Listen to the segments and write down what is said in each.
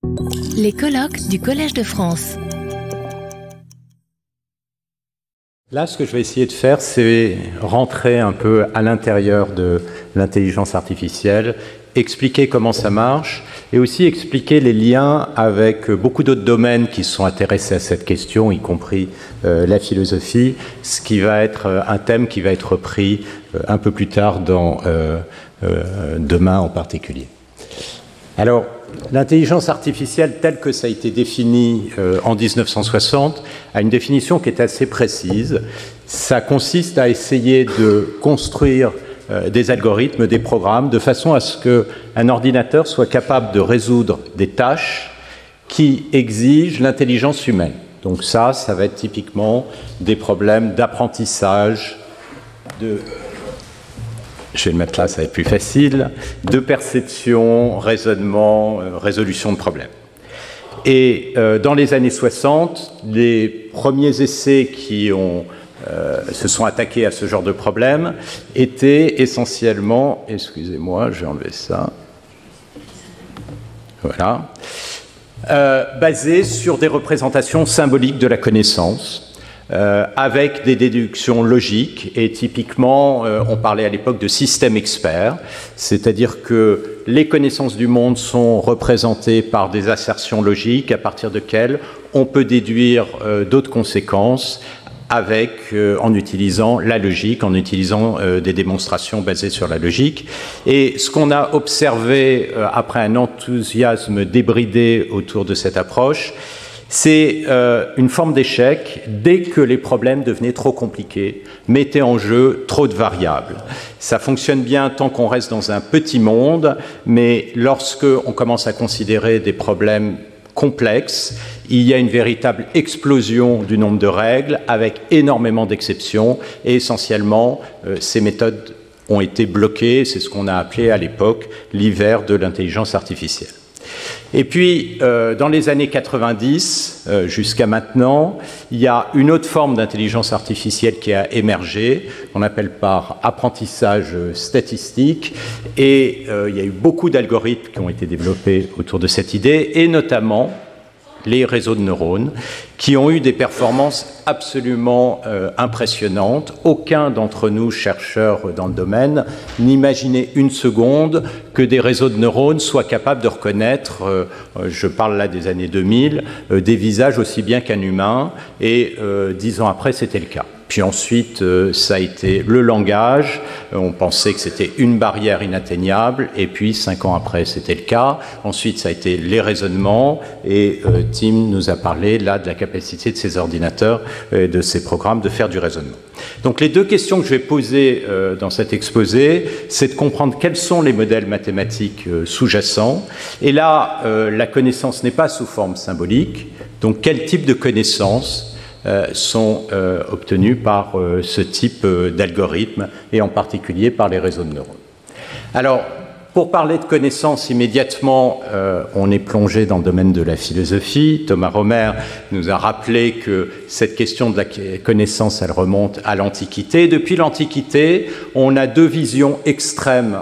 Les colloques du Collège de France. Là, ce que je vais essayer de faire, c'est rentrer un peu à l'intérieur de l'intelligence artificielle, expliquer comment ça marche et aussi expliquer les liens avec beaucoup d'autres domaines qui sont intéressés à cette question, y compris la philosophie, ce qui va être un thème qui va être repris un peu plus tard dans demain en particulier. Alors, l'intelligence artificielle telle que ça a été définie en 1960 a une définition qui est assez précise. Ça consiste à essayer de construire des algorithmes, des programmes, de façon à ce qu'un ordinateur soit capable de résoudre des tâches qui exigent l'intelligence humaine. Donc ça va être typiquement des problèmes d'apprentissage, je vais le mettre là, ça va être plus facile, de perception, raisonnement, résolution de problèmes. Et dans les années 60, les premiers essais qui se sont attaqués à ce genre de problème étaient essentiellement, excusez-moi, je vais enlever ça, voilà, basés sur des représentations symboliques de la connaissance, avec des déductions logiques, et typiquement, on parlait à l'époque de système expert, c'est-à-dire que les connaissances du monde sont représentées par des assertions logiques à partir desquelles on peut déduire d'autres conséquences en utilisant la logique, en utilisant des démonstrations basées sur la logique. Et ce qu'on a observé après un enthousiasme débridé autour de cette approche, c'est une forme d'échec dès que les problèmes devenaient trop compliqués, mettaient en jeu trop de variables. Ça fonctionne bien tant qu'on reste dans un petit monde, mais lorsque on commence à considérer des problèmes complexes, il y a une véritable explosion du nombre de règles avec énormément d'exceptions et essentiellement ces méthodes ont été bloquées, c'est ce qu'on a appelé à l'époque l'hiver de l'intelligence artificielle. Et puis, dans les années 90 jusqu'à maintenant, il y a une autre forme d'intelligence artificielle qui a émergé, qu'on appelle par apprentissage statistique, et il y a eu beaucoup d'algorithmes qui ont été développés autour de cette idée, et notamment les réseaux de neurones, qui ont eu des performances absolument impressionnantes. Aucun d'entre nous, chercheurs dans le domaine, n'imaginait une seconde que des réseaux de neurones soient capables de reconnaître, je parle là des années 2000, des visages aussi bien qu'un humain, et 10 ans après, c'était le cas. Puis ensuite, ça a été le langage. On pensait que c'était une barrière inatteignable. Et puis, 5 ans après, c'était le cas. Ensuite, ça a été les raisonnements. Et Tim nous a parlé là de la capacité de ces ordinateurs, de ces programmes, de faire du raisonnement. Donc, les deux questions que je vais poser dans cet exposé, c'est de comprendre quels sont les modèles mathématiques sous-jacents. Et là, la connaissance n'est pas sous forme symbolique. Donc, quel type de connaissances sont obtenus par ce type d'algorithme et en particulier par les réseaux de neurones. Alors, pour parler de connaissances immédiatement, on est plongé dans le domaine de la philosophie. Thomas Romer nous a rappelé que cette question de la connaissance, elle remonte à l'Antiquité. Depuis l'Antiquité, on a deux visions extrêmes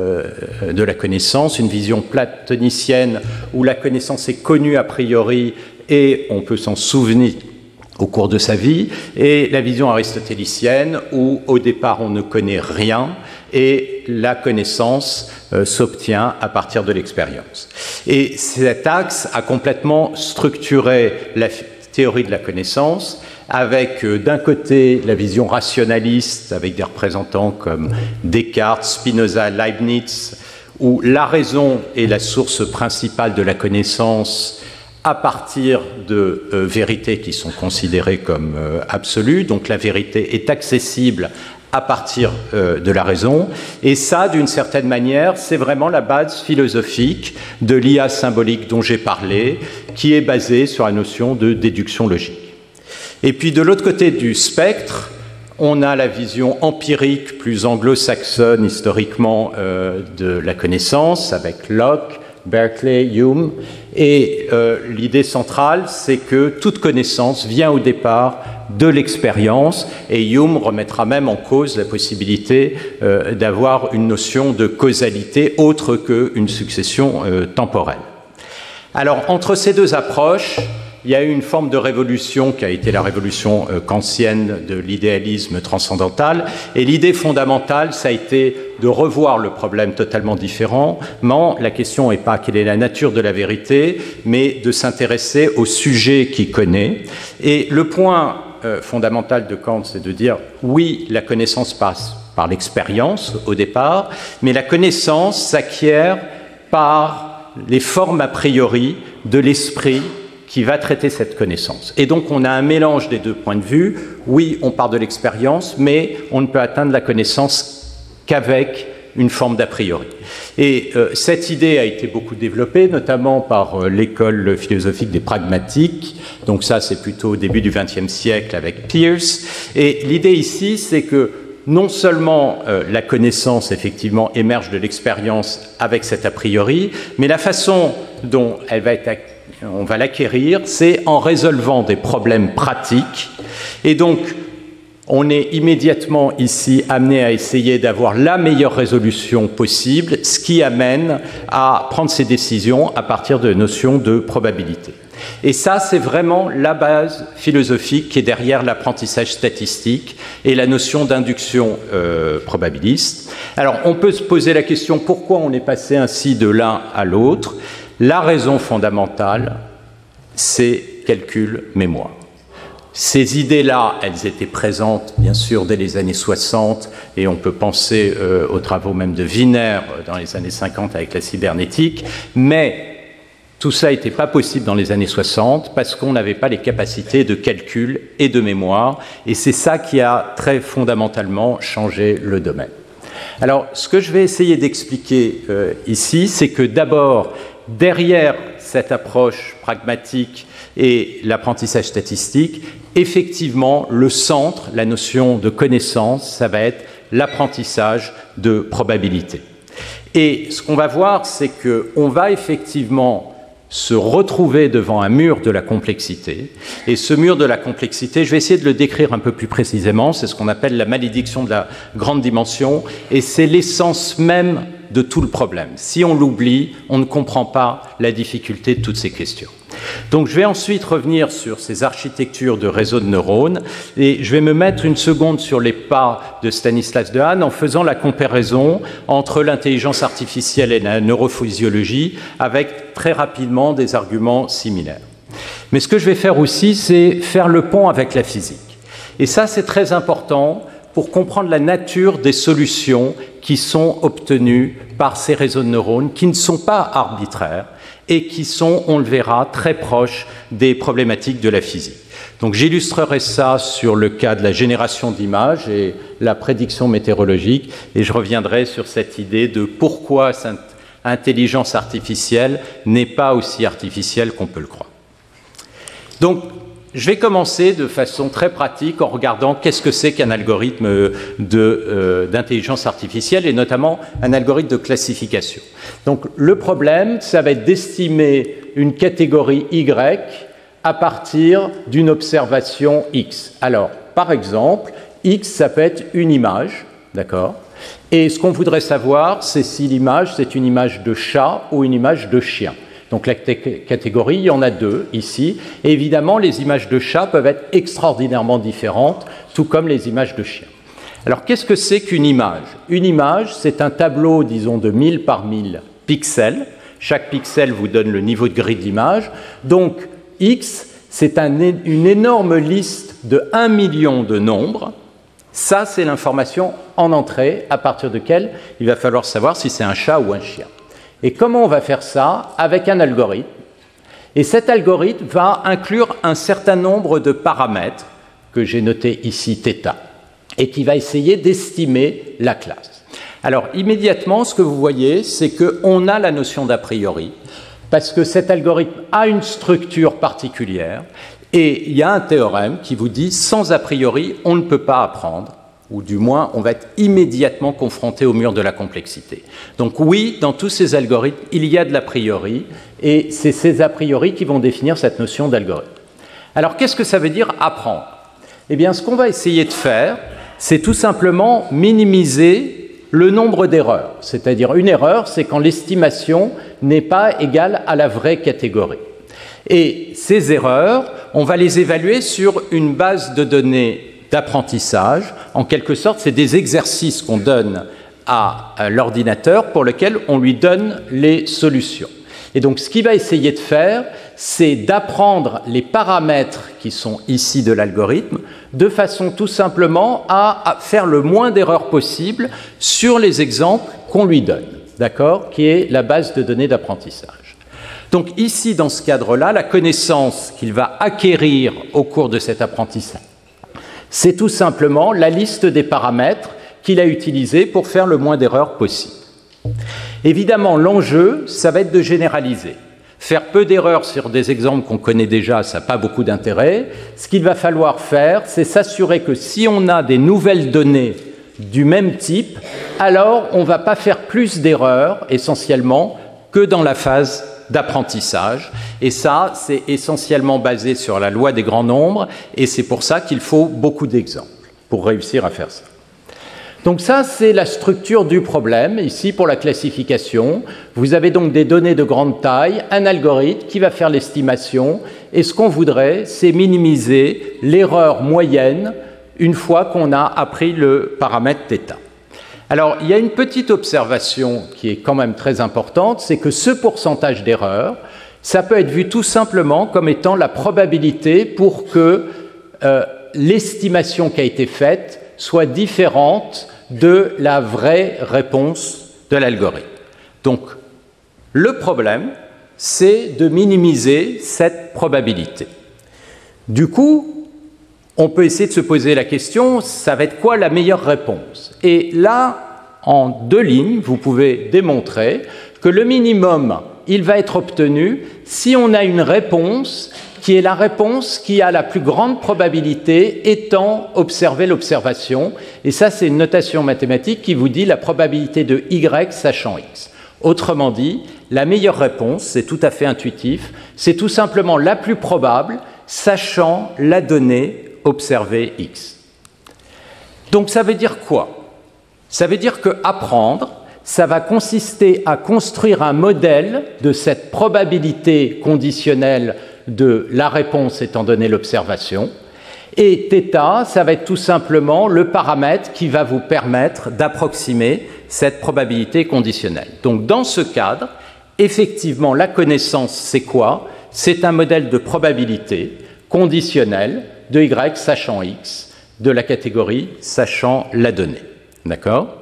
de la connaissance. Une vision platonicienne où la connaissance est connue a priori et on peut s'en souvenir au cours de sa vie, et la vision aristotélicienne où au départ on ne connaît rien et la connaissance s'obtient à partir de l'expérience. Et cet axe a complètement structuré la théorie de la connaissance avec d'un côté la vision rationaliste avec des représentants comme Descartes, Spinoza, Leibniz, où la raison est la source principale de la connaissance à partir de vérités qui sont considérées comme absolues. Donc la vérité est accessible à partir de la raison. Et ça, d'une certaine manière, c'est vraiment la base philosophique de l'IA symbolique dont j'ai parlé, qui est basée sur la notion de déduction logique. Et puis de l'autre côté du spectre, on a la vision empirique, plus anglo-saxonne historiquement, de la connaissance, avec Locke, Berkeley, Hume, et l'idée centrale, c'est que toute connaissance vient au départ de l'expérience, et Hume remettra même en cause la possibilité d'avoir une notion de causalité autre qu'une succession temporelle. Alors, entre ces deux approches, il y a eu une forme de révolution qui a été la révolution kantienne de l'idéalisme transcendantal. Et l'idée fondamentale, ça a été de revoir le problème totalement différemment. La question n'est pas quelle est la nature de la vérité, mais de s'intéresser au sujet qu'il connaît. Et le point fondamental de Kant, c'est de dire oui, la connaissance passe par l'expérience au départ, mais la connaissance s'acquiert par les formes a priori de l'esprit qui va traiter cette connaissance. Et donc on a un mélange des deux points de vue. Oui, on part de l'expérience, mais on ne peut atteindre la connaissance qu'avec une forme d'a priori. Et cette idée a été beaucoup développée, notamment par l'école philosophique des pragmatiques. Donc ça, c'est plutôt au début du XXe siècle avec Peirce. Et l'idée ici, c'est que non seulement la connaissance, effectivement, émerge de l'expérience avec cet a priori, mais la façon dont on va l'acquérir, c'est en résolvant des problèmes pratiques. Et donc, on est immédiatement ici amené à essayer d'avoir la meilleure résolution possible, ce qui amène à prendre ses décisions à partir de notions de probabilité. Et ça, c'est vraiment la base philosophique qui est derrière l'apprentissage statistique et la notion d'induction probabiliste. Alors, on peut se poser la question, pourquoi on est passé ainsi de l'un à l'autre ? La raison fondamentale, c'est calcul-mémoire. Ces idées-là, elles étaient présentes, bien sûr, dès les années 60, et on peut penser aux travaux même de Wiener dans les années 50 avec la cybernétique, mais tout ça n'était pas possible dans les années 60 parce qu'on n'avait pas les capacités de calcul et de mémoire, et c'est ça qui a très fondamentalement changé le domaine. Alors, ce que je vais essayer d'expliquer ici, c'est que d'abord, derrière cette approche pragmatique et l'apprentissage statistique, effectivement, le centre, la notion de connaissance, ça va être l'apprentissage de probabilité. Et ce qu'on va voir, c'est qu'on va effectivement se retrouver devant un mur de la complexité. Et ce mur de la complexité, je vais essayer de le décrire un peu plus précisément, c'est ce qu'on appelle la malédiction de la grande dimension, et c'est l'essence même de tout le problème. Si on l'oublie, on ne comprend pas la difficulté de toutes ces questions. Donc je vais ensuite revenir sur ces architectures de réseaux de neurones et je vais me mettre une seconde sur les pas de Stanislas Dehaene en faisant la comparaison entre l'intelligence artificielle et la neurophysiologie avec très rapidement des arguments similaires. Mais ce que je vais faire aussi, c'est faire le pont avec la physique. Et ça, c'est très important pour comprendre la nature des solutions qui sont obtenues par ces réseaux de neurones, qui ne sont pas arbitraires et qui sont, on le verra, très proches des problématiques de la physique. Donc j'illustrerai ça sur le cas de la génération d'images et la prédiction météorologique, et je reviendrai sur cette idée de pourquoi cette intelligence artificielle n'est pas aussi artificielle qu'on peut le croire. Donc, je vais commencer de façon très pratique en regardant qu'est-ce que c'est qu'un algorithme d'intelligence artificielle et notamment un algorithme de classification. Donc le problème, ça va être d'estimer une catégorie Y à partir d'une observation X. Alors, par exemple, X, ça peut être une image, d'accord ? Et ce qu'on voudrait savoir, c'est si l'image, c'est une image de chat ou une image de chien. Donc la catégorie, il y en a deux ici. Et évidemment, les images de chat peuvent être extraordinairement différentes, tout comme les images de chien. Alors, qu'est-ce que c'est qu'une image ? Une image, c'est un tableau, disons, de 1000 par 1000 pixels. Chaque pixel vous donne le niveau de grille d'image. Donc, X, c'est une énorme liste de 1 million de nombres. Ça, c'est l'information en entrée, à partir de laquelle il va falloir savoir si c'est un chat ou un chien. Et comment on va faire ça ? Avec un algorithme. Et cet algorithme va inclure un certain nombre de paramètres, que j'ai notés ici θ, et qui va essayer d'estimer la classe. Alors, immédiatement, ce que vous voyez, c'est qu'on a la notion d'a priori, parce que cet algorithme a une structure particulière, et il y a un théorème qui vous dit, sans a priori, on ne peut pas apprendre, ou du moins, on va être immédiatement confronté au mur de la complexité. Donc oui, dans tous ces algorithmes, il y a de l'a priori, et c'est ces a priori qui vont définir cette notion d'algorithme. Alors, qu'est-ce que ça veut dire apprendre ? Eh bien, ce qu'on va essayer de faire, c'est tout simplement minimiser le nombre d'erreurs. C'est-à-dire une erreur, c'est quand l'estimation n'est pas égale à la vraie catégorie. Et ces erreurs, on va les évaluer sur une base de données d'apprentissage. En quelque sorte, c'est des exercices qu'on donne à l'ordinateur pour lesquels on lui donne les solutions. Et donc, ce qu'il va essayer de faire, c'est d'apprendre les paramètres qui sont ici de l'algorithme de façon tout simplement à faire le moins d'erreurs possible sur les exemples qu'on lui donne, d'accord, qui est la base de données d'apprentissage. Donc ici, dans ce cadre-là, la connaissance qu'il va acquérir au cours de cet apprentissage, c'est tout simplement la liste des paramètres qu'il a utilisés pour faire le moins d'erreurs possible. Évidemment, l'enjeu, ça va être de généraliser. Faire peu d'erreurs sur des exemples qu'on connaît déjà, ça n'a pas beaucoup d'intérêt. Ce qu'il va falloir faire, c'est s'assurer que si on a des nouvelles données du même type, alors on ne va pas faire plus d'erreurs, essentiellement, que dans la phase d'apprentissage. Et ça, c'est essentiellement basé sur la loi des grands nombres, et c'est pour ça qu'il faut beaucoup d'exemples pour réussir à faire ça. Donc ça, c'est la structure du problème. Ici, pour la classification, vous avez donc des données de grande taille, un algorithme qui va faire l'estimation, et ce qu'on voudrait, c'est minimiser l'erreur moyenne une fois qu'on a appris le paramètre θ. Alors, il y a une petite observation qui est quand même très importante, c'est que ce pourcentage d'erreur, ça peut être vu tout simplement comme étant la probabilité pour que l'estimation qui a été faite soit différente de la vraie réponse de l'algorithme. Donc, le problème, c'est de minimiser cette probabilité. Du coup, on peut essayer de se poser la question, ça va être quoi la meilleure réponse? Et là, en 2 lignes, vous pouvez démontrer que le minimum, il va être obtenu si on a une réponse qui est la réponse qui a la plus grande probabilité étant observer l'observation. Et ça, c'est une notation mathématique qui vous dit la probabilité de y sachant x. Autrement dit, la meilleure réponse, c'est tout à fait intuitif, c'est tout simplement la plus probable, sachant la donnée observée x. Donc ça veut dire quoi? Ça veut dire que apprendre, ça va consister à construire un modèle de cette probabilité conditionnelle de la réponse étant donné l'observation. Et θ, ça va être tout simplement le paramètre qui va vous permettre d'approximer cette probabilité conditionnelle. Donc dans ce cadre, effectivement, la connaissance, c'est quoi? C'est un modèle de probabilité conditionnelle de y sachant x, de la catégorie sachant la donnée. D'accord?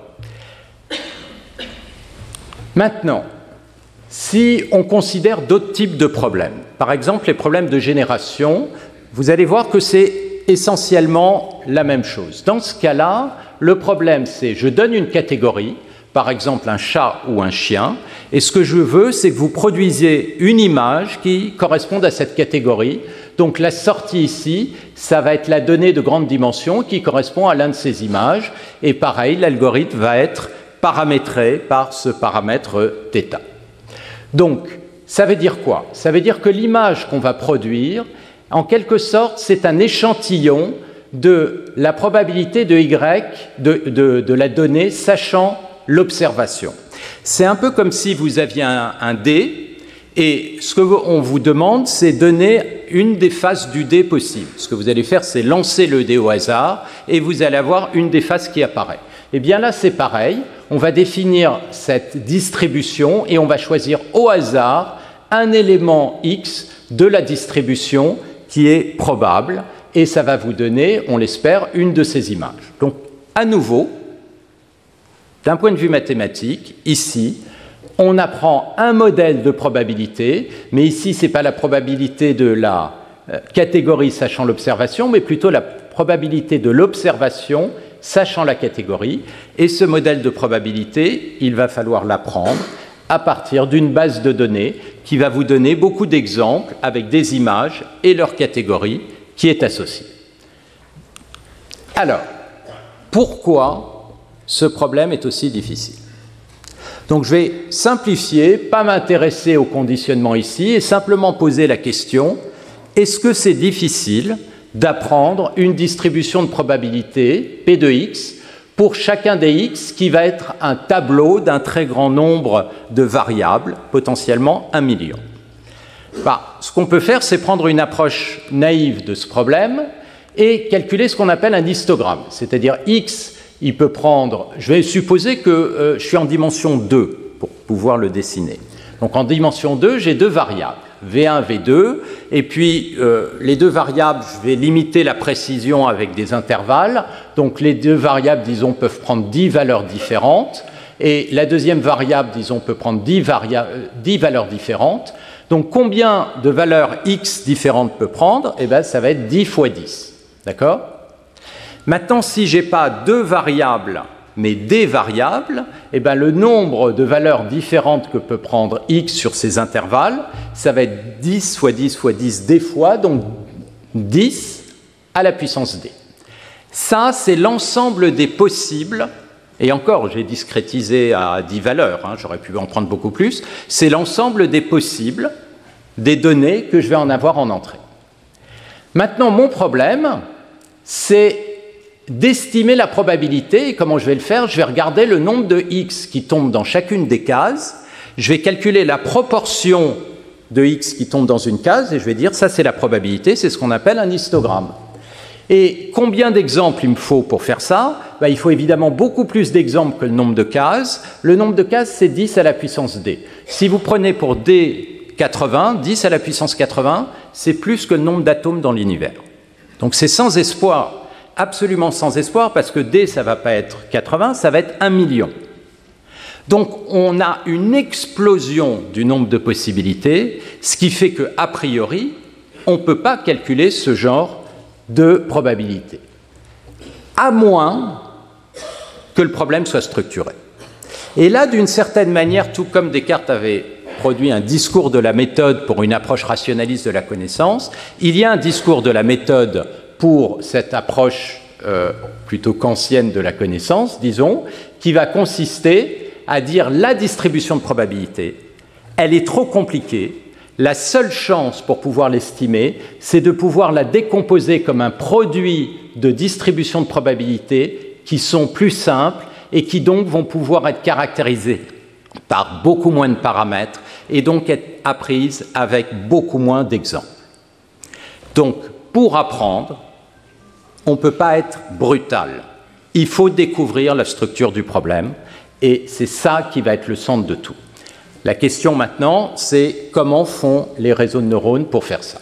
Maintenant, si on considère d'autres types de problèmes, par exemple les problèmes de génération, vous allez voir que c'est essentiellement la même chose. Dans ce cas-là, le problème c'est je donne une catégorie, par exemple un chat ou un chien, et ce que je veux c'est que vous produisiez une image qui corresponde à cette catégorie. Donc la sortie ici, ça va être la donnée de grande dimension qui correspond à l'un de ces images, et pareil, l'algorithme va être paramétré par ce paramètre θ. Donc, ça veut dire quoi? Ça veut dire que l'image qu'on va produire, en quelque sorte, c'est un échantillon de la probabilité de y, de la donnée, sachant l'observation. C'est un peu comme si vous aviez un dé, et ce qu'on vous demande, c'est donner une des faces du dé possible. Ce que vous allez faire, c'est lancer le dé au hasard, et vous allez avoir une des faces qui apparaît. Eh bien là, c'est pareil. On va définir cette distribution et on va choisir au hasard un élément x de la distribution qui est probable et ça va vous donner, on l'espère, une de ces images. Donc, à nouveau, d'un point de vue mathématique, ici, on apprend un modèle de probabilité, mais ici, ce n'est pas la probabilité de la catégorie sachant l'observation, mais plutôt la probabilité de l'observation sachant la catégorie, et ce modèle de probabilité, il va falloir l'apprendre à partir d'une base de données qui va vous donner beaucoup d'exemples avec des images et leur catégorie qui est associée. Alors, pourquoi ce problème est aussi difficile? Donc je vais simplifier, pas m'intéresser au conditionnement ici, et simplement poser la question, est-ce que c'est difficile d'apprendre une distribution de probabilité, P de x, pour chacun des x qui va être un tableau d'un très grand nombre de variables, potentiellement 1 million. Ce qu'on peut faire, c'est prendre une approche naïve de ce problème et calculer ce qu'on appelle un histogramme, c'est-à-dire x, il peut prendre, je vais supposer que je suis en dimension 2 pour pouvoir le dessiner. Donc en dimension 2, j'ai deux variables, V1, V2, et puis les deux variables, je vais limiter la précision avec des intervalles. Donc les deux variables, disons, peuvent prendre 10 valeurs différentes, et la deuxième variable, disons, peut prendre 10 valeurs différentes. Donc combien de valeurs x différentes peut prendre? Eh bien, ça va être 10 fois 10. D'accord? Maintenant, si je n'ai pas deux variables, mais des variables, eh bien, le nombre de valeurs différentes que peut prendre x sur ces intervalles, ça va être 10 fois 10 fois 10 des fois, donc 10 à la puissance d. Ça, c'est l'ensemble des possibles, et encore, j'ai discrétisé à 10 valeurs, j'aurais pu en prendre beaucoup plus, c'est l'ensemble des possibles, des données que je vais en avoir en entrée. Maintenant, mon problème, c'est d'estimer la probabilité. Et comment je vais le faire? Je vais regarder le nombre de x qui tombent dans chacune des cases. Je vais calculer la proportion de x qui tombent dans une case et je vais dire ça, c'est la probabilité. C'est ce qu'on appelle un histogramme. Et combien d'exemples il me faut pour faire ça? Il faut évidemment beaucoup plus d'exemples que le nombre de cases. Le nombre de cases, c'est 10 à la puissance d. Si vous prenez pour d 80, 10 à la puissance 80, c'est plus que le nombre d'atomes dans l'univers. Donc c'est sans espoir. Absolument sans espoir, parce que D, ça ne va pas être 80, ça va être 1 million. Donc, on a une explosion du nombre de possibilités, ce qui fait qu'a priori, on ne peut pas calculer ce genre de probabilité, à moins que le problème soit structuré. Et là, d'une certaine manière, tout comme Descartes avait produit un discours de la méthode pour une approche rationaliste de la connaissance, il y a un discours de la méthode pour cette approche plutôt kantienne de la connaissance, disons, qui va consister à dire la distribution de probabilité, elle est trop compliquée, la seule chance pour pouvoir l'estimer, c'est de pouvoir la décomposer comme un produit de distribution de probabilité qui sont plus simples et qui donc vont pouvoir être caractérisés par beaucoup moins de paramètres et donc être apprises avec beaucoup moins d'exemples. Donc, pour apprendre, on ne peut pas être brutal. Il faut découvrir la structure du problème et c'est ça qui va être le centre de tout. La question maintenant, c'est comment font les réseaux de neurones pour faire ça.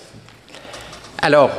Alors,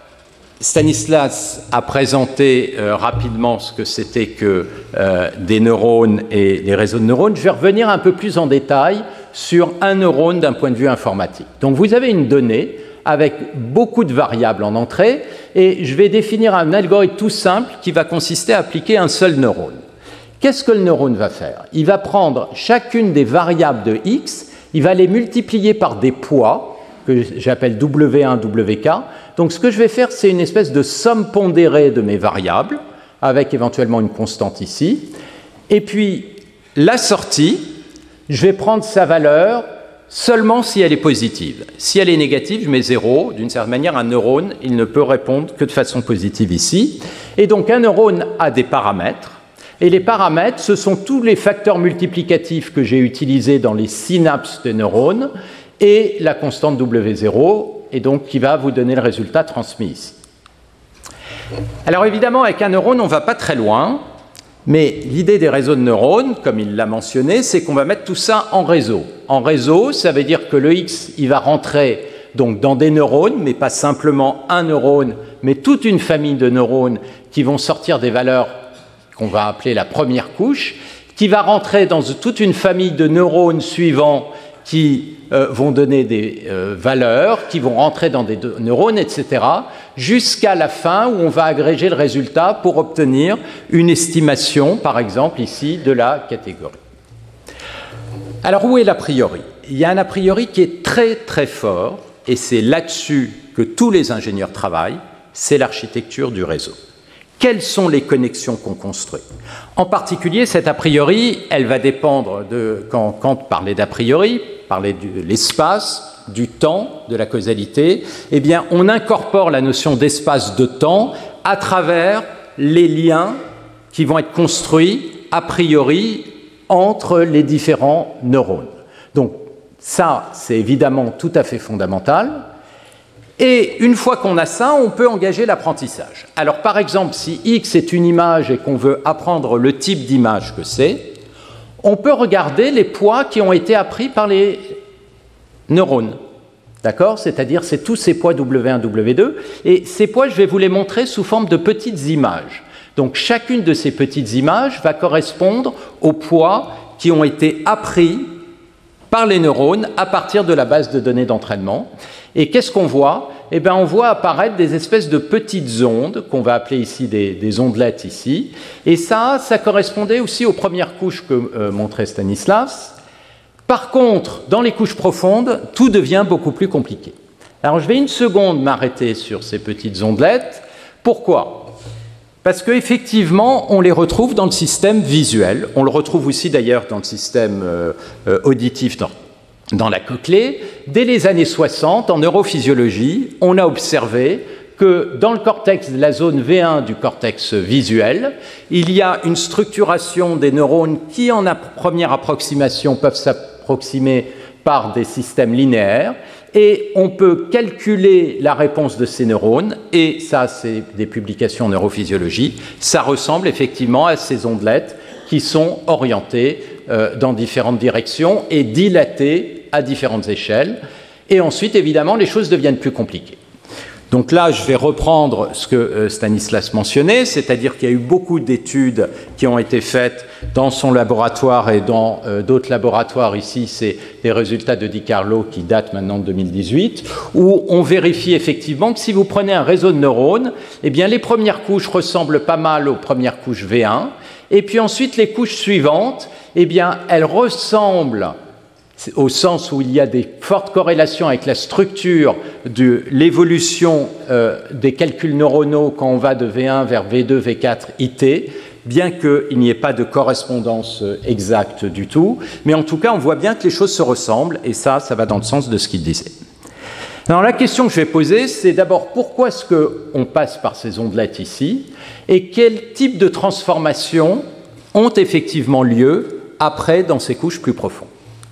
Stanislas a présenté rapidement ce que c'était que des neurones et des réseaux de neurones. Je vais revenir un peu plus en détail sur un neurone d'un point de vue informatique. Donc vous avez une donnée avec beaucoup de variables en entrée, et je vais définir un algorithme tout simple qui va consister à appliquer un seul neurone. Qu'est-ce que le neurone va faire? Il va prendre chacune des variables de x, il va les multiplier par des poids, que j'appelle W1, WK. Donc ce que je vais faire, c'est une espèce de somme pondérée de mes variables, avec éventuellement une constante ici. Et puis, la sortie, je vais prendre sa valeur seulement si elle est positive. Si elle est négative, je mets 0. D'une certaine manière, un neurone, il ne peut répondre que de façon positive ici. Et donc, un neurone a des paramètres. Et les paramètres, ce sont tous les facteurs multiplicatifs que j'ai utilisés dans les synapses des neurones et la constante W0, et donc qui va vous donner le résultat transmis ici. Alors évidemment, avec un neurone, on ne va pas très loin. Mais l'idée des réseaux de neurones, comme il l'a mentionné, c'est qu'on va mettre tout ça en réseau. En réseau, ça veut dire que le X, il va rentrer donc dans des neurones, mais pas simplement un neurone, mais toute une famille de neurones qui vont sortir des valeurs qu'on va appeler la première couche, qui va rentrer dans toute une famille de neurones suivants qui vont donner des valeurs, qui vont rentrer dans des neurones, etc., jusqu'à la fin où on va agréger le résultat pour obtenir une estimation, par exemple ici, de la catégorie. Alors où est l'a priori? Il y a un a priori qui est très très fort, et c'est là-dessus que tous les ingénieurs travaillent, c'est l'architecture du réseau. Quelles sont les connexions qu'on construit? En particulier, cette a priori, elle va dépendre de, quand Kant parlait d'a priori, parlait de l'espace, du temps, de la causalité, eh bien, on incorpore la notion d'espace de temps à travers les liens qui vont être construits a priori entre les différents neurones. Donc ça, c'est évidemment tout à fait fondamental. Et une fois qu'on a ça, on peut engager l'apprentissage. Alors par exemple, si X est une image et qu'on veut apprendre le type d'image que c'est, on peut regarder les poids qui ont été appris par les neurones. D'accord? C'est-à-dire, c'est tous ces poids W1, W2. Et ces poids, je vais vous les montrer sous forme de petites images. Donc chacune de ces petites images va correspondre aux poids qui ont été appris par les neurones à partir de la base de données d'entraînement. Et qu'est-ce qu'on voit? Eh bien, on voit apparaître des espèces de petites ondes, qu'on va appeler ici des ondelettes ici. Et ça correspondait aussi aux premières couches que montrait Stanislas. Par contre, dans les couches profondes, tout devient beaucoup plus compliqué. Alors, je vais une seconde m'arrêter sur ces petites ondelettes. Pourquoi? Parce qu'effectivement, on les retrouve dans le système visuel. On le retrouve aussi d'ailleurs dans le système auditif, dans la cochlée. Dès les années 60, en neurophysiologie, on a observé que dans le cortex, la zone V1 du cortex visuel, il y a une structuration des neurones qui, en première approximation, peuvent s'approximer par des systèmes linéaires. Et on peut calculer la réponse de ces neurones, et ça, c'est des publications en neurophysiologie, ça ressemble effectivement à ces ondelettes qui sont orientées dans différentes directions et dilatées à différentes échelles. Et ensuite, évidemment, les choses deviennent plus compliquées. Donc là, je vais reprendre ce que Stanislas mentionnait, c'est-à-dire qu'il y a eu beaucoup d'études qui ont été faites dans son laboratoire et dans d'autres laboratoires. Ici, c'est des résultats de Di Carlo qui datent maintenant de 2018, où on vérifie effectivement que si vous prenez un réseau de neurones, eh bien, les premières couches ressemblent pas mal aux premières couches V1, et puis ensuite, les couches suivantes, eh bien, elles ressemblent au sens où il y a des fortes corrélations avec la structure de l'évolution des calculs neuronaux quand on va de V1 vers V2, V4, IT, bien qu'il n'y ait pas de correspondance exacte du tout. Mais en tout cas, on voit bien que les choses se ressemblent, et ça va dans le sens de ce qu'il disait. Alors la question que je vais poser, c'est d'abord pourquoi est-ce qu'on passe par ces ondelettes ici, et quel type de transformations ont effectivement lieu après dans ces couches plus profondes.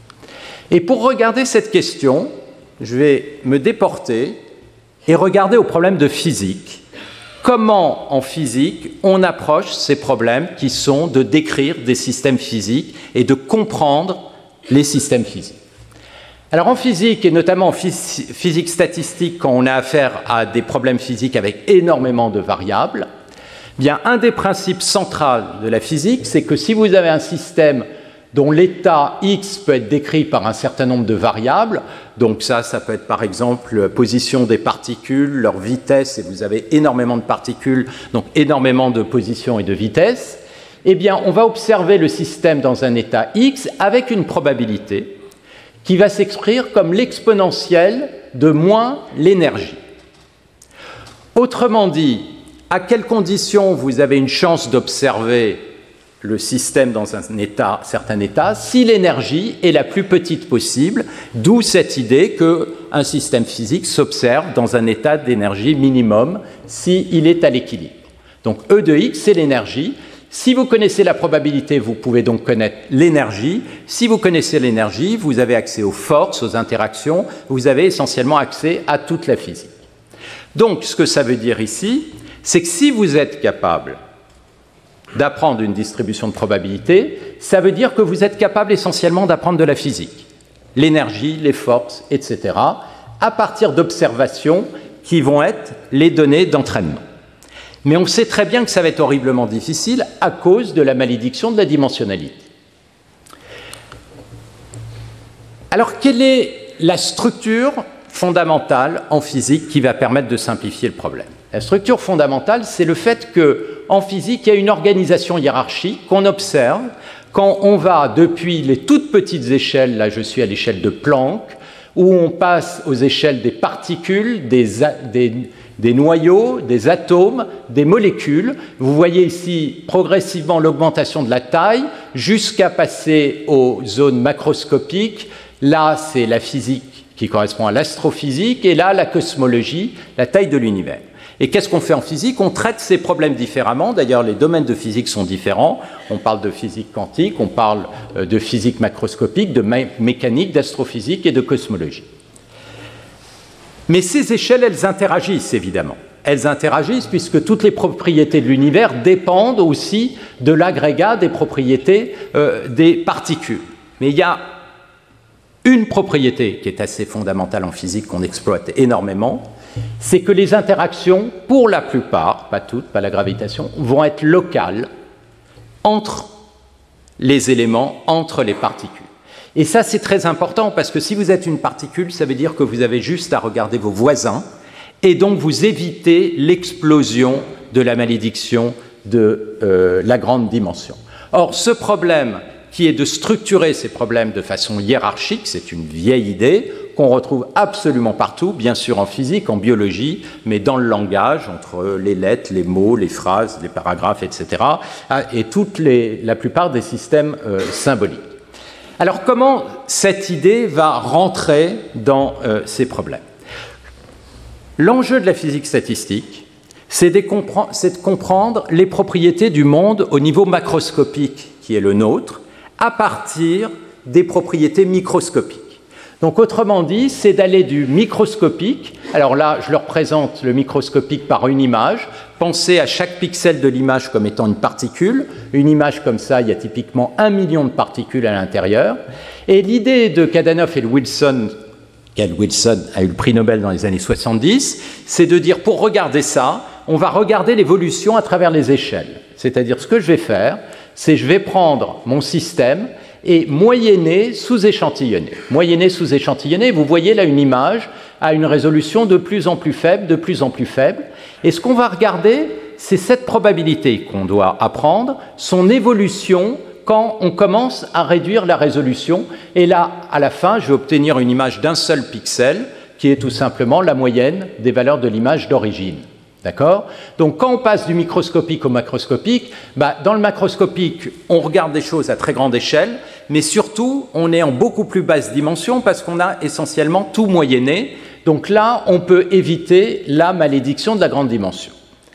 Et pour regarder cette question, je vais me déporter et regarder au problème de physique. Comment, en physique, on approche ces problèmes qui sont de décrire des systèmes physiques et de comprendre les systèmes physiques. Alors en physique, et notamment en physique statistique, quand on a affaire à des problèmes physiques avec énormément de variables, bien, un des principes centraux de la physique, c'est que si vous avez un système dont l'état X peut être décrit par un certain nombre de variables. Donc ça peut être par exemple la position des particules, leur vitesse, et vous avez énormément de particules, donc énormément de positions et de vitesses. Eh bien, on va observer le système dans un état X avec une probabilité qui va s'exprimer comme l'exponentielle de moins l'énergie. Autrement dit, à quelles conditions vous avez une chance d'observer le système dans un certain état, si l'énergie est la plus petite possible, d'où cette idée qu'un système physique s'observe dans un état d'énergie minimum s'il est à l'équilibre. Donc E de X, c'est l'énergie. Si vous connaissez la probabilité, vous pouvez donc connaître l'énergie. Si vous connaissez l'énergie, vous avez accès aux forces, aux interactions, vous avez essentiellement accès à toute la physique. Donc ce que ça veut dire ici, c'est que si vous êtes capable d'apprendre une distribution de probabilité, ça veut dire que vous êtes capable essentiellement d'apprendre de la physique, l'énergie, les forces, etc., à partir d'observations qui vont être les données d'entraînement. Mais on sait très bien que ça va être horriblement difficile à cause de la malédiction de la dimensionnalité. Alors, quelle est la structure fondamentale en physique qui va permettre de simplifier le problème? La structure fondamentale, c'est le fait qu'en physique, il y a une organisation hiérarchique qu'on observe quand on va depuis les toutes petites échelles, là je suis à l'échelle de Planck, où on passe aux échelles des particules, des noyaux, des atomes, des molécules. Vous voyez ici progressivement l'augmentation de la taille jusqu'à passer aux zones macroscopiques. Là, c'est la physique qui correspond à l'astrophysique, et là, la cosmologie, la taille de l'univers. Et qu'est-ce qu'on fait en physique? On traite ces problèmes différemment. D'ailleurs, les domaines de physique sont différents. On parle de physique quantique, on parle de physique macroscopique, de mécanique, d'astrophysique et de cosmologie. Mais ces échelles, elles interagissent, évidemment. Elles interagissent puisque toutes les propriétés de l'univers dépendent aussi de l'agrégat des propriétés des particules. Mais il y a une propriété qui est assez fondamentale en physique qu'on exploite énormément, c'est que les interactions, pour la plupart, pas toutes, pas la gravitation, vont être locales entre les éléments, entre les particules. Et ça, c'est très important parce que si vous êtes une particule, ça veut dire que vous avez juste à regarder vos voisins et donc vous évitez l'explosion de la malédiction de la grande dimension. Or, ce problème qui est de structurer ces problèmes de façon hiérarchique, c'est une vieille idée qu'on retrouve absolument partout, bien sûr en physique, en biologie, mais dans le langage, entre les lettres, les mots, les phrases, les paragraphes, etc., et la plupart des systèmes symboliques. Alors comment cette idée va rentrer dans ces problèmes? L'enjeu de la physique statistique, c'est de comprendre les propriétés du monde au niveau macroscopique qui est le nôtre, à partir des propriétés microscopiques. Donc autrement dit, c'est d'aller du microscopique, alors là je le représente le microscopique par une image, pensez à chaque pixel de l'image comme étant une particule, une image comme ça, il y a typiquement 1 million de particules à l'intérieur, et l'idée de Kadanoff et de Wilson, Wilson a eu le prix Nobel dans les années 70, c'est de dire pour regarder ça, on va regarder l'évolution à travers les échelles. C'est-à-dire ce que je vais faire, c'est je vais prendre mon système et moyenner, sous-échantillonner. Moyenner, sous-échantillonner, vous voyez là une image à une résolution de plus en plus faible, de plus en plus faible. Et ce qu'on va regarder, c'est cette probabilité qu'on doit apprendre, son évolution quand on commence à réduire la résolution. Et là, à la fin, je vais obtenir une image d'un seul pixel, qui est tout simplement la moyenne des valeurs de l'image d'origine. D'accord? Donc, quand on passe du microscopique au macroscopique, dans le macroscopique, on regarde des choses à très grande échelle, mais surtout, on est en beaucoup plus basse dimension parce qu'on a essentiellement tout moyenné. Donc là, on peut éviter la malédiction de la grande dimension.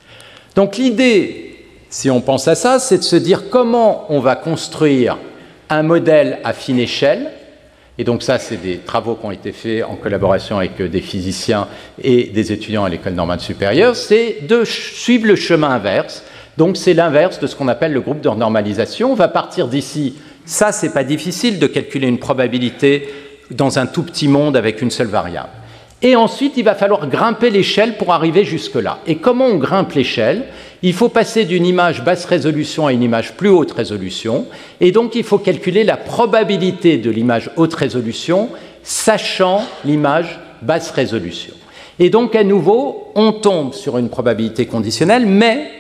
Donc l'idée, si on pense à ça, c'est de se dire comment on va construire un modèle à fine échelle. Et donc ça, c'est des travaux qui ont été faits en collaboration avec des physiciens et des étudiants à l'École normale supérieure, c'est de suivre le chemin inverse. Donc c'est l'inverse de ce qu'on appelle le groupe de normalisation. On va partir d'ici. Ça, c'est pas difficile de calculer une probabilité dans un tout petit monde avec une seule variable. Et ensuite, il va falloir grimper l'échelle pour arriver jusque-là. Et comment on grimpe l'échelle? Il faut passer d'une image basse résolution à une image plus haute résolution. Et donc, il faut calculer la probabilité de l'image haute résolution, sachant l'image basse résolution. Et donc, à nouveau, on tombe sur une probabilité conditionnelle, mais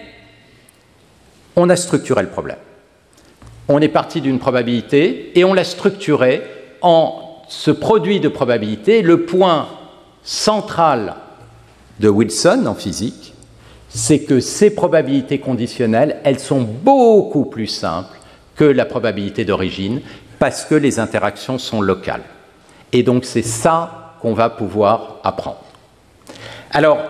on a structuré le problème. On est parti d'une probabilité et on l'a structuré en ce produit de probabilité. Le point central de Wilson en physique, c'est que ces probabilités conditionnelles, elles sont beaucoup plus simples que la probabilité d'origine parce que les interactions sont locales. Et donc c'est ça qu'on va pouvoir apprendre. Alors,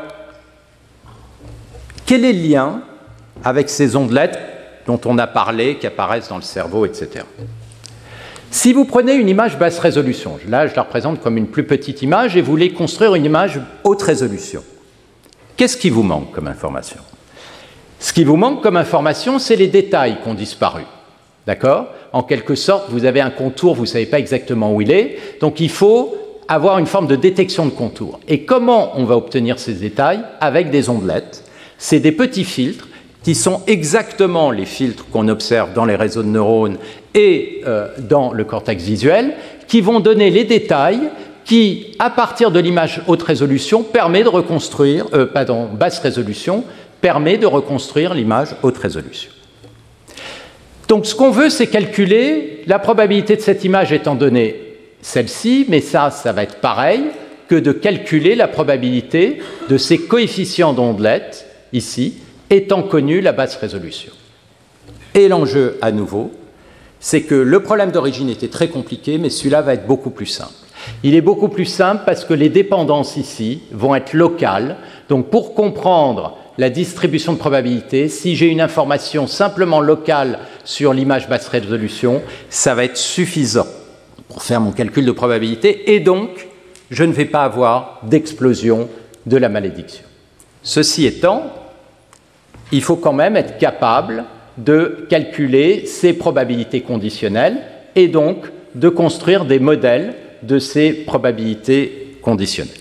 quel est le lien avec ces ondelettes dont on a parlé, qui apparaissent dans le cerveau, etc. Si vous prenez une image basse résolution, là je la représente comme une plus petite image et vous voulez construire une image haute résolution, qu'est-ce qui vous manque comme information? Ce qui vous manque comme information, c'est les détails qui ont disparu. D'accord? En quelque sorte, vous avez un contour, vous ne savez pas exactement où il est, donc il faut avoir une forme de détection de contour. Et comment on va obtenir ces détails? Avec des ondelettes. C'est des petits filtres qui sont exactement les filtres qu'on observe dans les réseaux de neurones et dans le cortex visuel, qui vont donner les détails qui, à partir de l'image haute résolution, permet de reconstruire, basse résolution, permet de reconstruire l'image haute résolution. Donc ce qu'on veut, c'est calculer la probabilité de cette image étant donnée celle-ci, mais ça va être pareil que de calculer la probabilité de ces coefficients d'ondelettes, ici, étant connu la basse résolution. Et l'enjeu, à nouveau, c'est que le problème d'origine était très compliqué, mais celui-là va être beaucoup plus simple. Il est beaucoup plus simple parce que les dépendances ici vont être locales. Donc pour comprendre la distribution de probabilité, si j'ai une information simplement locale sur l'image basse résolution, ça va être suffisant pour faire mon calcul de probabilité et donc je ne vais pas avoir d'explosion de la malédiction. Ceci étant, il faut quand même être capable de calculer ces probabilités conditionnelles et donc de construire des modèles de ces probabilités conditionnelles.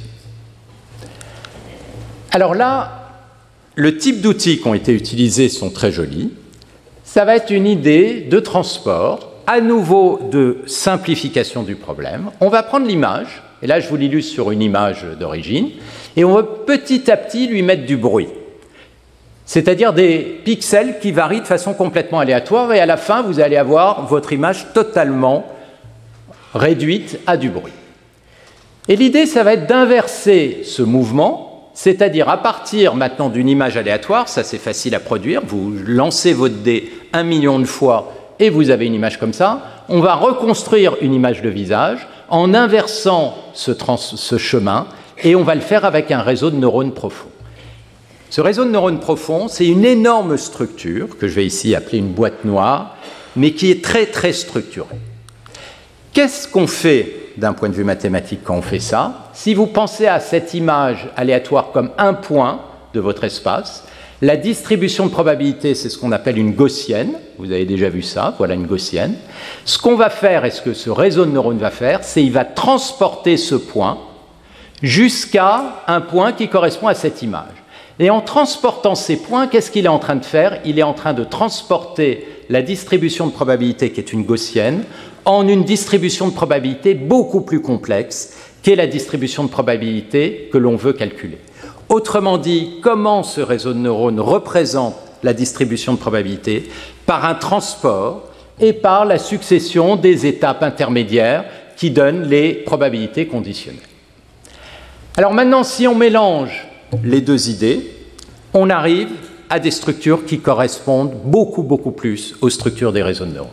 Alors là, le type d'outils qui ont été utilisés sont très jolis. Ça va être une idée de transport, à nouveau de simplification du problème. On va prendre l'image, et là je vous l'illustre sur une image d'origine, et on va petit à petit lui mettre du bruit. C'est-à-dire des pixels qui varient de façon complètement aléatoire, et à la fin vous allez avoir votre image totalement réduite à du bruit. Et l'idée, ça va être d'inverser ce mouvement, c'est-à-dire à partir maintenant d'une image aléatoire, ça c'est facile à produire, vous lancez votre dé 1 million de fois et vous avez une image comme ça, on va reconstruire une image de visage en inversant ce chemin et on va le faire avec un réseau de neurones profonds. Ce réseau de neurones profonds, c'est une énorme structure que je vais ici appeler une boîte noire, mais qui est très très structurée. Qu'est-ce qu'on fait d'un point de vue mathématique quand on fait ça? Si vous pensez à cette image aléatoire comme un point de votre espace, la distribution de probabilité, c'est ce qu'on appelle une gaussienne. Vous avez déjà vu ça, voilà une gaussienne. Ce qu'on va faire, et ce que ce réseau de neurones va faire, c'est qu'il va transporter ce point jusqu'à un point qui correspond à cette image. Et en transportant ces points, qu'est-ce qu'il est en train de faire? Il est en train de transporter la distribution de probabilité, qui est une gaussienne, en une distribution de probabilité beaucoup plus complexe, qui est la distribution de probabilité que l'on veut calculer. Autrement dit, comment ce réseau de neurones représente la distribution de probabilité? Par un transport et par la succession des étapes intermédiaires qui donnent les probabilités conditionnelles. Alors maintenant, si on mélange les deux idées, on arrive à des structures qui correspondent beaucoup plus aux structures des réseaux de neurones.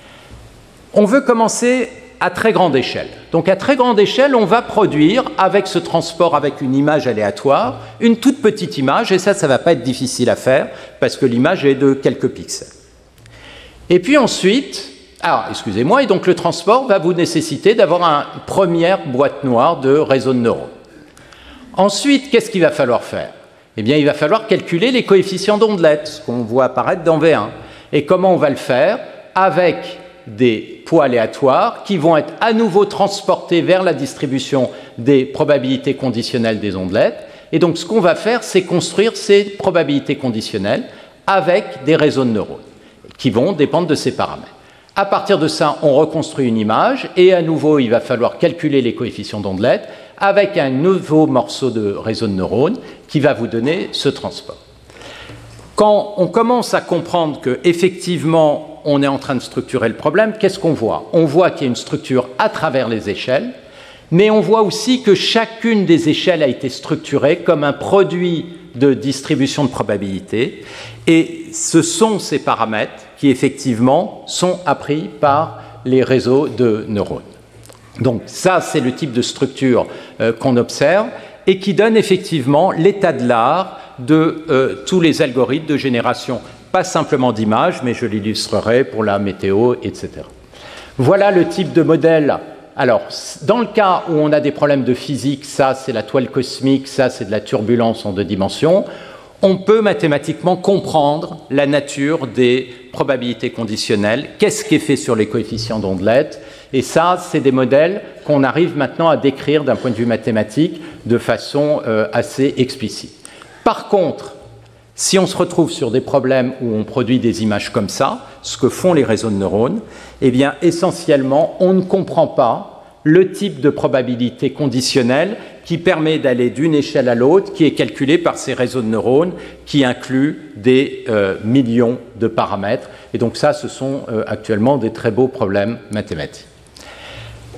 On veut commencer à très grande échelle. Donc à très grande échelle, on va produire, avec ce transport, avec une image aléatoire, une toute petite image, et ça ne va pas être difficile à faire, parce que l'image est de quelques pixels. Et puis ensuite, et donc le transport va vous nécessiter d'avoir une première boîte noire de réseau de neurones. Ensuite, qu'est-ce qu'il va falloir faire? Eh bien, il va falloir calculer les coefficients d'ondelettes, ce qu'on voit apparaître dans V1. Et comment on va le faire? Avec des poids aléatoires qui vont être à nouveau transportés vers la distribution des probabilités conditionnelles des ondelettes. Et donc, ce qu'on va faire, c'est construire ces probabilités conditionnelles avec des réseaux de neurones qui vont dépendre de ces paramètres. À partir de ça, on reconstruit une image et à nouveau, il va falloir calculer les coefficients d'ondelettes avec un nouveau morceau de réseau de neurones qui va vous donner ce transport. Quand on commence à comprendre qu'effectivement, on est en train de structurer le problème, qu'est-ce qu'on voit? On voit qu'il y a une structure à travers les échelles, mais on voit aussi que chacune des échelles a été structurée comme un produit de distribution de probabilité, et ce sont ces paramètres qui, effectivement, sont appris par les réseaux de neurones. Donc ça, c'est le type de structure qu'on observe et qui donne effectivement l'état de l'art de tous les algorithmes de génération, pas simplement d'images, mais je l'illustrerai pour la météo, etc. Voilà le type de modèle. Alors, dans le cas où on a des problèmes de physique, ça c'est la toile cosmique, ça c'est de la turbulence en 2 dimensions, on peut mathématiquement comprendre la nature des probabilités conditionnelles, qu'est-ce qui est fait sur les coefficients d'ondelettes, et ça, c'est des modèles qu'on arrive maintenant à décrire d'un point de vue mathématique de façon assez explicite. Par contre, si on se retrouve sur des problèmes où on produit des images comme ça, ce que font les réseaux de neurones, eh bien, essentiellement, on ne comprend pas le type de probabilité conditionnelle qui permet d'aller d'une échelle à l'autre, qui est calculée par ces réseaux de neurones qui incluent des millions de paramètres. Et donc ça, ce sont actuellement des très beaux problèmes mathématiques.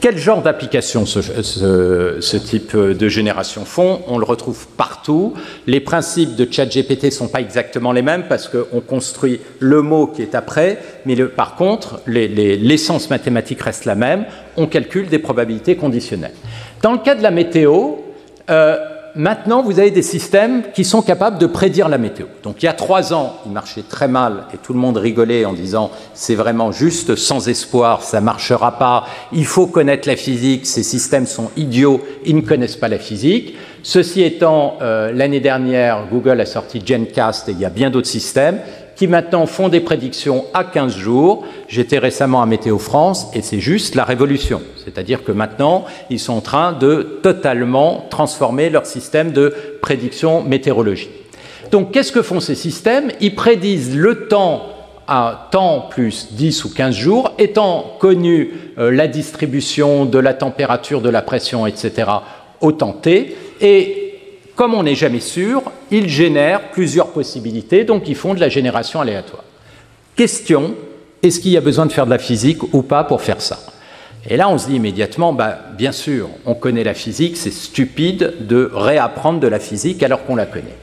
Quel genre d'application ce type de génération font? On le retrouve partout. Les principes de ChatGPT ne sont pas exactement les mêmes parce qu'on construit le mot qui est après, mais par contre, l'essence mathématique reste la même. On calcule des probabilités conditionnelles. Dans le cas de la météo, maintenant, vous avez des systèmes qui sont capables de prédire la météo. Donc, il y a 3 ans, ils marchaient très mal et tout le monde rigolait en disant « c'est vraiment juste sans espoir, ça ne marchera pas, il faut connaître la physique, ces systèmes sont idiots, ils ne connaissent pas la physique ». Ceci étant, l'année dernière, Google a sorti Gencast et il y a bien d'autres systèmes qui maintenant font des prédictions à 15 jours. J'étais récemment à Météo France et c'est juste la révolution. C'est-à-dire que maintenant, ils sont en train de totalement transformer leur système de prédiction météorologique. Donc, qu'est-ce que font ces systèmes? Ils prédisent le temps à temps plus 10 ou 15 jours, étant connu la distribution de la température, de la pression, etc., au temps T, et comme on n'est jamais sûr, ils génèrent plusieurs possibilités, donc ils font de la génération aléatoire. Question, est-ce qu'il y a besoin de faire de la physique ou pas pour faire ça? Et là, on se dit immédiatement, bien sûr, on connaît la physique, c'est stupide de réapprendre de la physique alors qu'on la connaît.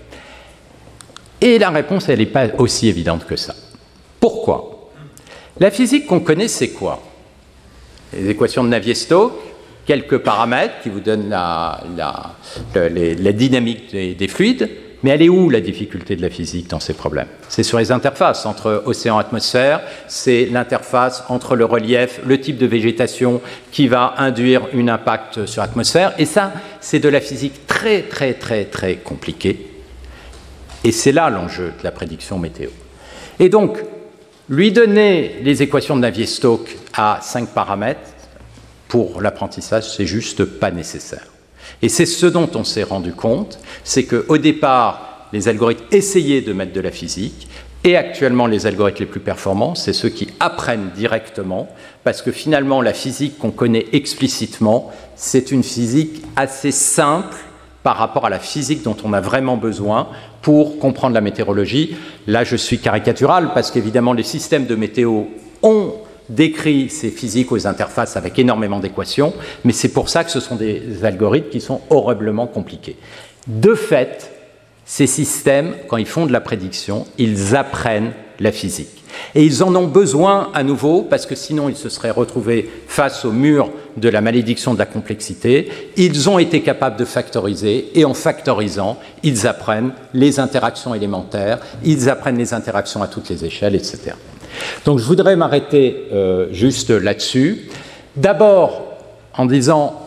Et la réponse, elle n'est pas aussi évidente que ça. Pourquoi? La physique qu'on connaît, c'est quoi? Les équations de Navier-Stokes, quelques paramètres qui vous donnent la dynamique des fluides, mais elle est où la difficulté de la physique dans ces problèmes? C'est sur les interfaces entre océan et atmosphère, c'est l'interface entre le relief, le type de végétation qui va induire un impact sur l'atmosphère, et ça, c'est de la physique très, très, très, très compliquée, et c'est là l'enjeu de la prédiction météo. Et donc, lui donner les équations de Navier-Stokes à 5 paramètres, pour l'apprentissage, c'est juste pas nécessaire. Et c'est ce dont on s'est rendu compte, c'est qu'au départ, les algorithmes essayaient de mettre de la physique, et actuellement, les algorithmes les plus performants, c'est ceux qui apprennent directement, parce que finalement, la physique qu'on connaît explicitement, c'est une physique assez simple par rapport à la physique dont on a vraiment besoin pour comprendre la météorologie. Là, je suis caricatural, parce qu'évidemment, les systèmes de météo ont décrit ces physiques aux interfaces avec énormément d'équations, mais c'est pour ça que ce sont des algorithmes qui sont horriblement compliqués. De fait, ces systèmes, quand ils font de la prédiction, ils apprennent la physique. Et ils en ont besoin à nouveau, parce que sinon ils se seraient retrouvés face au mur de la malédiction de la complexité. Ils ont été capables de factoriser, et en factorisant, ils apprennent les interactions élémentaires, ils apprennent les interactions à toutes les échelles, etc. Donc je voudrais m'arrêter juste là-dessus. D'abord en disant,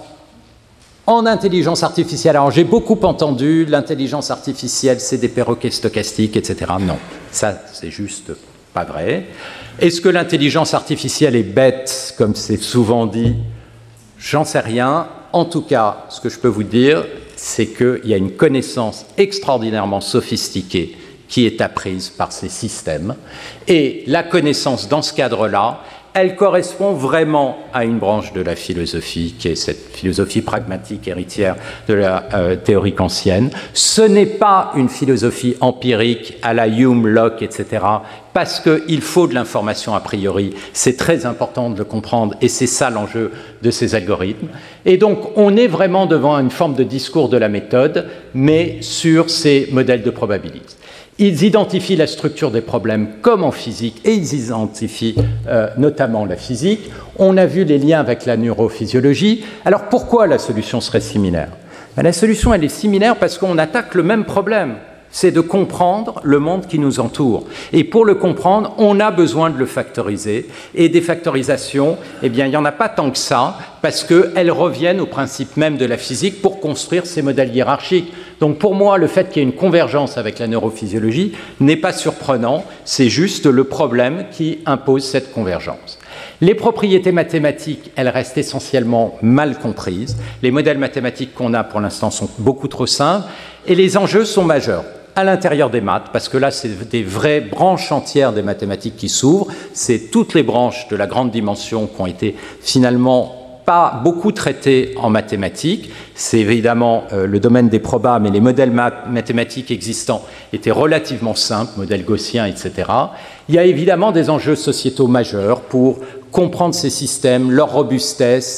en intelligence artificielle, alors j'ai beaucoup entendu, l'intelligence artificielle c'est des perroquets stochastiques, etc. Non, ça c'est juste pas vrai. Est-ce que l'intelligence artificielle est bête, comme c'est souvent dit? J'en sais rien. En tout cas, ce que je peux vous dire, c'est qu'il y a une connaissance extraordinairement sophistiquée qui est apprise par ces systèmes. Et la connaissance dans ce cadre-là, elle correspond vraiment à une branche de la philosophie, qui est cette philosophie pragmatique héritière de la théorie kantienne. Ce n'est pas une philosophie empirique à la Hume, Locke, etc., parce qu'il faut de l'information a priori. C'est très important de le comprendre, et c'est ça l'enjeu de ces algorithmes. Et donc, on est vraiment devant une forme de discours de la méthode, mais sur ces modèles de probabilité. Ils identifient la structure des problèmes comme en physique, et ils identifient notamment la physique. On a vu les liens avec la neurophysiologie. Alors pourquoi la solution serait similaire? La solution, elle est similaire parce qu'on attaque le même problème. C'est de comprendre le monde qui nous entoure. Et pour le comprendre, on a besoin de le factoriser. Et des factorisations, eh bien, il n'y en a pas tant que ça, parce qu'elles reviennent au principe même de la physique pour construire ces modèles hiérarchiques. Donc pour moi, le fait qu'il y ait une convergence avec la neurophysiologie n'est pas surprenant, c'est juste le problème qui impose cette convergence. Les propriétés mathématiques, elles restent essentiellement mal comprises. Les modèles mathématiques qu'on a pour l'instant sont beaucoup trop simples, et les enjeux sont majeurs à l'intérieur des maths, parce que là, c'est des vraies branches entières des mathématiques qui s'ouvrent. C'est toutes les branches de la grande dimension qui ont été finalement pas beaucoup traitées en mathématiques. C'est évidemment le domaine des probas, mais les modèles mathématiques existants étaient relativement simples, modèles gaussiens, etc. Il y a évidemment des enjeux sociétaux majeurs pour comprendre ces systèmes, leur robustesse,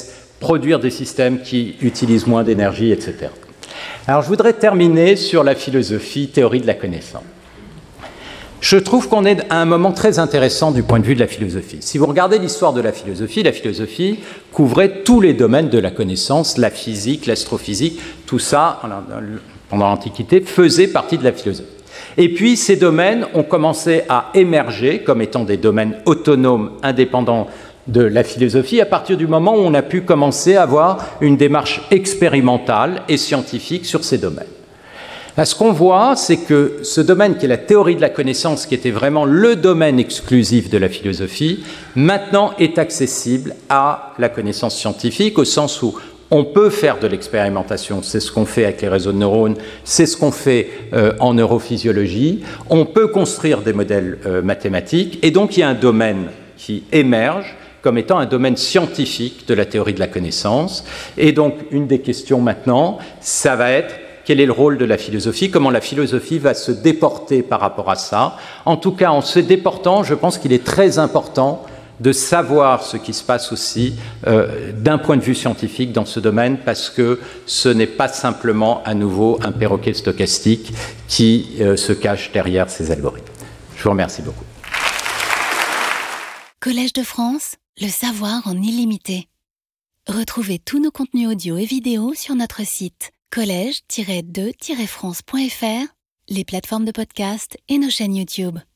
produire des systèmes qui utilisent moins d'énergie, etc. Alors je voudrais terminer sur la philosophie, théorie de la connaissance. Je trouve qu'on est à un moment très intéressant du point de vue de la philosophie. Si vous regardez l'histoire de la philosophie couvrait tous les domaines de la connaissance, la physique, l'astrophysique, tout ça, pendant l'Antiquité, faisait partie de la philosophie. Et puis, ces domaines ont commencé à émerger comme étant des domaines autonomes, indépendants de la philosophie, à partir du moment où on a pu commencer à avoir une démarche expérimentale et scientifique sur ces domaines. Là, ce qu'on voit, c'est que ce domaine qui est la théorie de la connaissance, qui était vraiment le domaine exclusif de la philosophie, maintenant est accessible à la connaissance scientifique, au sens où on peut faire de l'expérimentation, c'est ce qu'on fait avec les réseaux de neurones, c'est ce qu'on fait en neurophysiologie, on peut construire des modèles mathématiques, et donc il y a un domaine qui émerge comme étant un domaine scientifique de la théorie de la connaissance. Et donc, une des questions maintenant, ça va être quel est le rôle de la philosophie, comment la philosophie va se déporter par rapport à ça. En tout cas, en se déportant, je pense qu'il est très important de savoir ce qui se passe aussi d'un point de vue scientifique dans ce domaine, parce que ce n'est pas simplement à nouveau un perroquet stochastique qui se cache derrière ces algorithmes. Je vous remercie beaucoup. Collège de France, le savoir en illimité. Retrouvez tous nos contenus audio et vidéo sur notre site collège-2-france.fr, les plateformes de podcast et nos chaînes YouTube.